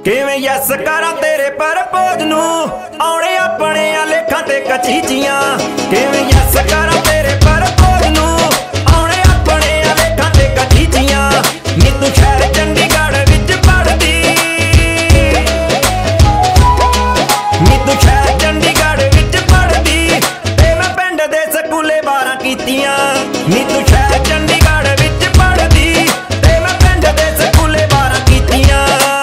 ਕਿਵੇਂ ਯੈਸ ਕਰਾਂ ਤੇਰੇ ਪ੍ਰਪੋਜ਼ ਨੂੰ ਆਉਣੇ ਆਪਣੇ ਆ ਲੇਖਾਂ ਤੇ ਕਚੀਚੀਆਂ। ਕਿਵੇਂ ਯੈਸ ਕਰਾਂ ਤੇਰੇ ਪ੍ਰਪੋਜ਼ ਨੂੰ ਆਉਣੇ ਆਪਣੇ ਆ ਲੇਖਾਂ ਤੇ ਕਚੀਚੀਆਂ। ਨੀ ਤੂੰ ਸ਼ਹਿਰ ਚੰਡੀਗੜ੍ਹ ਵਿੱਚ ਪੜ੍ਹਦੀ, ਨੀ ਤੂੰ ਸ਼ਹਿਰ ਚੰਡੀਗੜ੍ਹ ਵਿੱਚ ਪੜ੍ਹਦੀ ਤੇ ਮੈਂ ਪਿੰਡ ਦੇ ਸਕੂਲੇ 12 ਕੀਤੀਆਂ। ਨੀ ਤੂੰ ਸ਼ਹਿਰ ਚੰਡੀਗੜ੍ਹ ਵਿੱਚ ਪੜ੍ਹਦੀ ਤੇ ਮੈਂ ਪਿੰਡ ਦੇ ਸਕੂਲੇ 12 ਕੀਤੀਆਂ।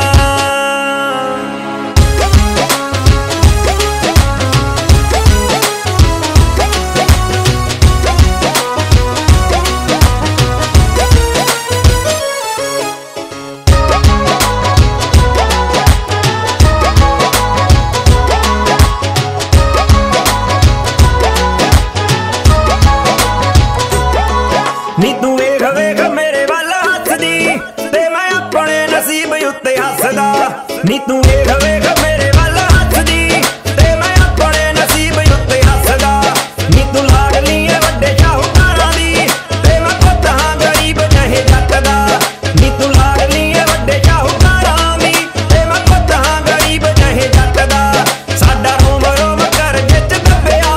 ਨੀ ਤੂੰ ਵੇਖ ਵੇਖ ਮੇਰੇ ਵੱਲ ਹੱਸਦੀ ਤੇ ਮੈਂ ਆਪਣੇ ਨਸੀਬ ਉੱਤੇ ਹੱਸਦਾ। ਨੀ ਤੂੰ ਵੇਖ ਵੇਖ ਮੇਰੇ ਵੱਲ ਹੱਸਦੀ ਤੇ ਮੈਂ ਆਪਣੇ ਨਸੀਬ ਉੱਤੇ ਹੱਸਦਾ। ਨੀ ਤੂੰ ਲਾਡਲੀ ਏ ਵੱਡੇ ਸ਼ਾਹੂਕਾਰਾਂ ਦੀ ਤੇ ਮੈਂ ਪੁੱਤ ਹਾਂ ਗਰੀਬ ਜਿਹੇ ਜੱਟ ਦਾ। ਨੀ ਤੂੰ ਲਾਡਲੀ ਏ ਵੱਡੇ ਸ਼ਾਹੂਕਾਰਾਂ ਦੀ ਤੇ ਮੈਂ ਪੁੱਤ ਹਾਂ ਗਰੀਬ ਜਿਹੇ ਜੱਟ ਦਾ। ਸਾਡਾ ਰੋਮ ਰੋਮ ਕਰਜ਼ੇ 'ਚ ਦੱਬਿਆ,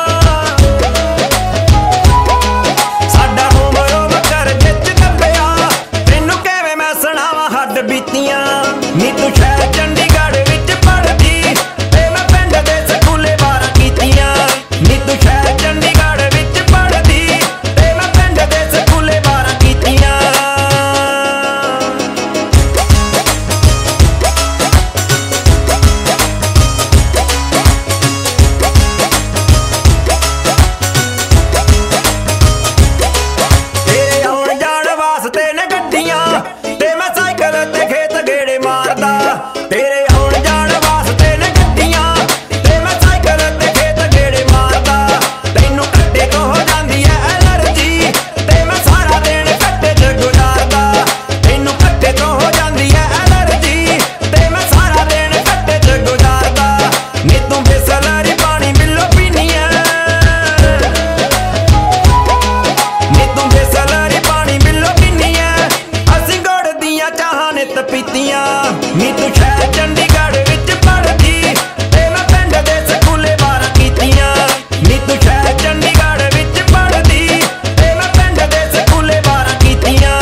ਸਾਡਾ ਰੋਮ ਰੋਮ ਕਰਜ਼ੇ 'ਚ ਦੱਬਿਆ। ਤੈਨੂੰ ਕਿਵੇਂ ਮੈਂ ਸੁਣਾਵਾਂ ਹੱਡ ਬੀਤੀਆਂ। ਨੀ ਤੂੰ ਸ਼ਹਿਰ ਚੰਡੀਗੜ੍ਹ ਵਿੱਚ ਪੜ੍ਹਦੀ ਤੇ ਮੈਂ ਪਿੰਡ ਦੇ ਸਕੂਲੇ 12 ਕੀਤੀਆਂ। ਨੀ ਤੂੰ ਸ਼ਹਿਰ ਚੰਡੀਗੜ੍ਹ ਵਿੱਚ ਪੜ੍ਹਦੀ ਤੇ ਮੈਂ ਪਿੰਡ ਦੇ ਸਕੂਲੇ 12 ਕੀਤੀਆਂ। ਤੇਰੇ ਆਉਣ ਜਾਣ ਵਾਸਤੇ ਨੇ ਗੱਡੀਆਂ ਤੇ ਮੈਂ ਸਾਈਕਲ ਤੇ ਖੇਤ ਗੇੜੇ ਮਾਰਦਾ। ਤੇਰੇ ਆਉਣ ਜਾਣ ਵਾਸਤੇ ਨੇ ਗੱਡੀਆਂ ਤੇ ਮੈਂ ਸਾਈਕਲ ਤੇ ਖੇਤ ਗੇੜੇ ਮਾਰਦਾ। ਤੈਨੂੰ ਕੱਟੇ ਤੋਂ ਹੋ ਜਾਂਦੀ ਐ ਐਲਰਜੀ ਤੇ ਮੈਂ ਸਾਰਾ ਦਿਨ ਕੱਟੇ 'ਚ ਗੁਜ਼ਾਰਦਾ। ਤੈਨੂੰ ਕੱਟੇ ਤੋਂ ਹੋ ਜਾਂਦੀ ਐ ਐਲਰਜੀ ਤੇ ਮੈਂ ਸਾਰਾ ਦਿਨ ਕੱਟੇ 'ਚ ਗੁਜ਼ਾਰਦਾ। ਨੀ ਤੂੰ ਬਿਸਲਰੀ ਪਾਣੀ ਮਿਲੋ ਪੀਨੀ ਐ, ਨੀ ਤੂੰ ਬਿਸਲਰੀ ਪਾਣੀ ਮਿਲੋ ਪੀਨੀ ਐ। ਅਸੀਂ ਗੁੜ ਦੀਆਂ ਚਾਹਾਂ ਨਿੱਤ ਪੀਤੀਆਂ। ਨੀ ਤੂੰ ਸ਼ਹਿਰ ਚੰਡੀਗੜ੍ਹ ਵਿੱਚ ਪੜ੍ਹਦੀ ਤੇ ਮੈਂ ਪਿੰਡ ਦੇ ਸਕੂਲੇ 12 ਕੀਤੀਆਂ। ਨੀ ਤੂੰ ਸ਼ਹਿਰ ਚੰਡੀਗੜ੍ਹ ਵਿੱਚ ਪੜ੍ਹਦੀ ਤੇ ਮੈਂ ਪਿੰਡ ਦੇ ਸਕੂਲੇ 12 ਕੀਤੀਆਂ।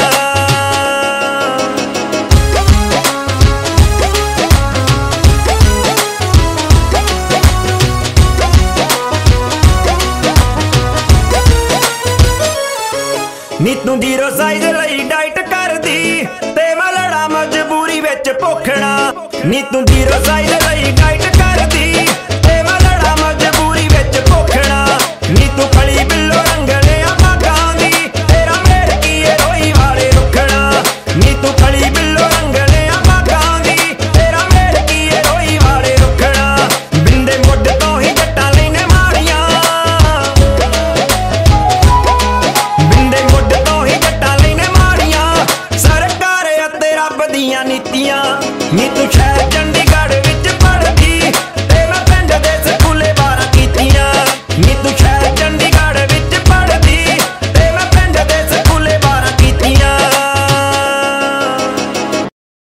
ਨੀ ਤੂੰ ਜ਼ੀਰੋ ਸਾਈਜ਼ ਲਈ ਡਾਈਟ ਕਰਦੀ ਤੇ ਮੈਂ ਲੜਾ ਮਜਬੂਰੀ ਵਿੱਚ ਭੁੱਖਣਾ। ਨੀ ਤੂੰ ਜ਼ੀਰੋ ਸਾਈਜ਼ ਲਈ ਡਾਈਟ ਕਰਦੀ ਤੇ ਮੈਂ ਲੜਾ ਮਜਬੂਰੀ ਵਿੱਚ ਭੁੱਖਣਾ। ਨੀ ਤੂੰ ਕਲੀ ਬਿੱਲੋ ਰੰਗਲਿਆਂ ਬਾਗਾਂ ਦੀ ਤੇਰਾ ਮੇਲ ਕੀ ਏ ਰੋਈ ਵਾਲੇ ਰੁੱਖਣਾ। ਨੀ ਤੂੰ ਕਲੀ ਬਿੱਲੋ ਰੰਗਲਿਆਂ ਬਾਗਾਂ ਦੀ ਤੇਰਾ ਮੇਲ ਕੀ ਏ ਰੋਈ ਵਾਲੇ ਰੁੱਖਣਾ। ਬਿੰਦੇ ਮੁੱਢ ਤੋਂ ਹੀ ਜੱਟਾਂ ਲੈਨੇ ਮਾੜੀਆਂ, ਬਿੰਦੇ ਮੁੱਢ ਤੋਂ ਹੀ ਜੱਟਾਂ ਲੈਨੇ ਮਾੜੀਆਂ। ਸਰਕਾਰ ਅਤੇ ਰੱਬ ਦੀਆਂ ਨੀਤੀਆਂ। ਨੀ ਤੂੰ ਸ਼ਹਿਰ ਚੰਡੀ